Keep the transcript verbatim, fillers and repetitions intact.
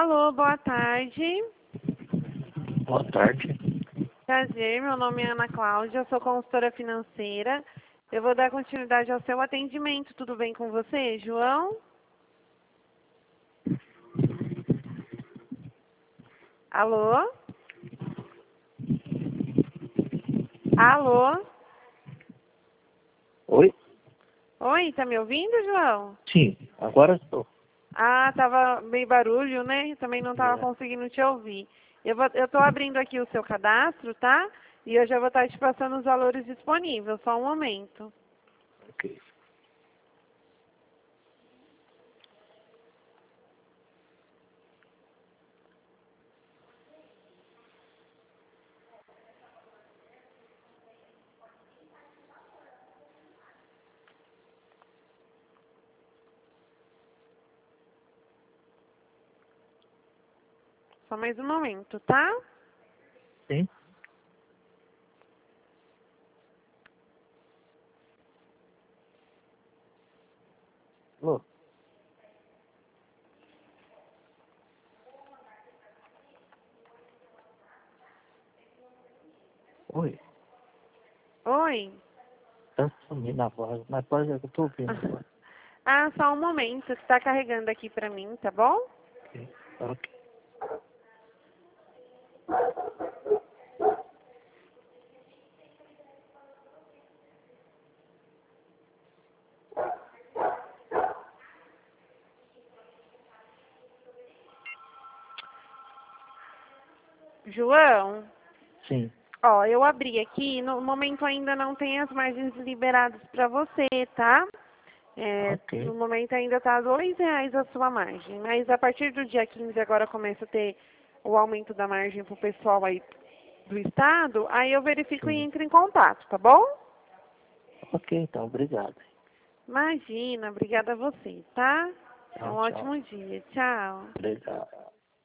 Alô, boa tarde. Boa tarde. Prazer, meu nome é Ana Cláudia, eu sou consultora financeira. Eu vou dar continuidade ao seu atendimento. Tudo bem com você, João? Alô? Alô? Oi? Oi, tá me ouvindo, João? Sim, agora estou. Ah, tava meio barulho, né? Também não tava É, conseguindo te ouvir. Eu vou, eu tô abrindo aqui o seu cadastro, tá? E eu já vou estar te passando os valores disponíveis. Só um momento. ok. Só mais um momento, tá? Sim? Alô? Oi? Oi. Tá sumindo a voz, mas pode eu tô ouvindo agora. Ah, só um momento, que está carregando aqui pra mim, tá bom? Ok. Ok. João, Sim. ó, eu abri aqui, no momento ainda não tem as margens liberadas para você, tá? É, no Ok. momento ainda tá dois reais a sua margem, mas a partir do dia quinze agora começa a ter o aumento da margem pro pessoal aí do estado, aí eu verifico e Sim. entro em contato, tá bom? Ok, então, obrigado. Imagina, obrigada a você, tá? Um Tchau, tchau. ótimo dia, tchau. Obrigado.